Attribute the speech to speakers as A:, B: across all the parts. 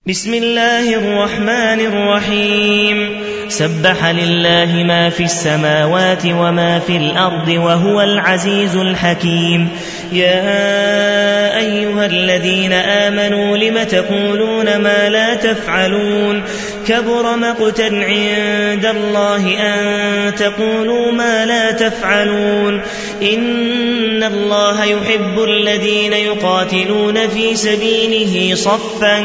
A: بسم الله الرحمن الرحيم سبح لله ما في السماوات وما في الأرض وهو العزيز الحكيم يا أيها الذين آمنوا لم تقولون ما لا تفعلون كبر مقتا عند الله أن تقولوا ما لا تفعلون إن الله يحب الذين يقاتلون في سبيله صفا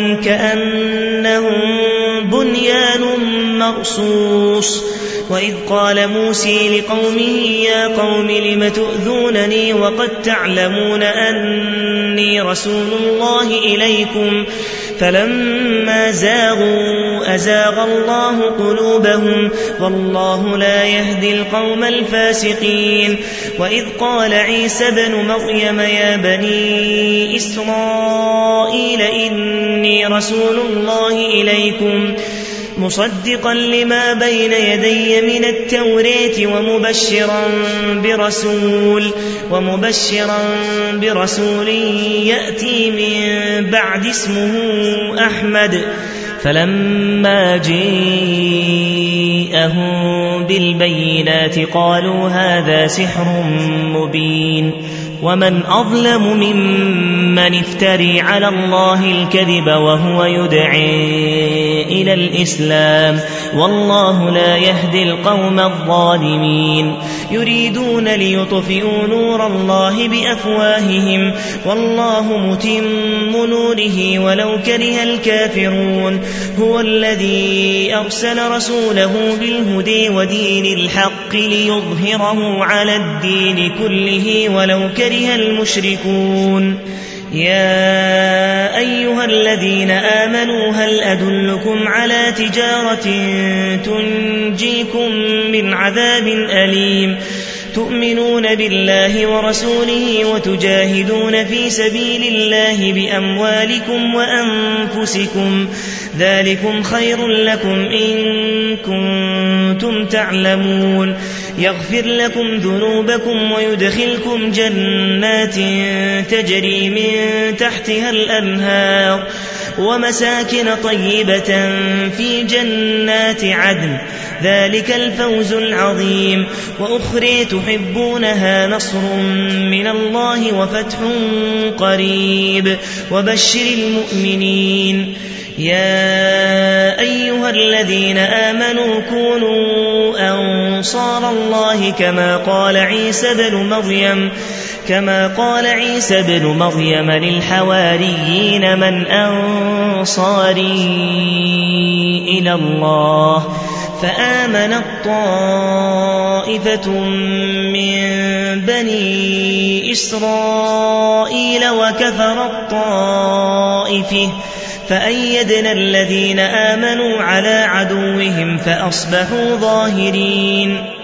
A: كأنهم بنيان مرصوص وإذ قال موسى لقومه يا قوم لم تؤذونني وقد تعلمون أني رسول الله إليكم فلما زاغوا أزاغ الله قلوبهم والله لا يهدي القوم الفاسقين وإذ قال عيسى بن مريم يا بني إسرائيل إني رسول الله إليكم مصدقا لما بين يدي من التوراة ومبشرا برسول يأتي من بعد اسمه أحمد فلما جاءهم بالبينات قالوا هذا سحر مبين ومن أظلم ممن افتري على الله الكذب وهو يدعي إلى الإسلام والله لا يهدي القوم الظالمين يريدون ليطفئوا نور الله بأفواههم والله متم نوره ولو كره الكافرون هو الذي أرسل رسوله بالهدى ودين الحق ليظهره على الدين كله ولو كره المشركون يا أيها الذين آمنوا هل أدلكم على تجارة تنجيكم من عذاب أليم تؤمنون بالله ورسوله وتجاهدون في سبيل الله بأموالكم وأنفسكم ذلكم خير لكم إن كنتم تعلمون يغفر لكم ذنوبكم ويدخلكم جنات تجري من تحتها الأنهار ومساكن طيبة في جنات عدن ذلك الفوز العظيم وأخرى تحبونها نصر من الله وفتح قريب وبشر المؤمنين يا أيها الذين آمنوا كونوا أنصار الله كما قال عيسى بن مريم للحواريين من أنصاري إلى الله فآمنت طائفة من بني إسرائيل وكفرت طائفة فأيدنا الذين آمنوا على عدوهم فأصبحوا ظاهرين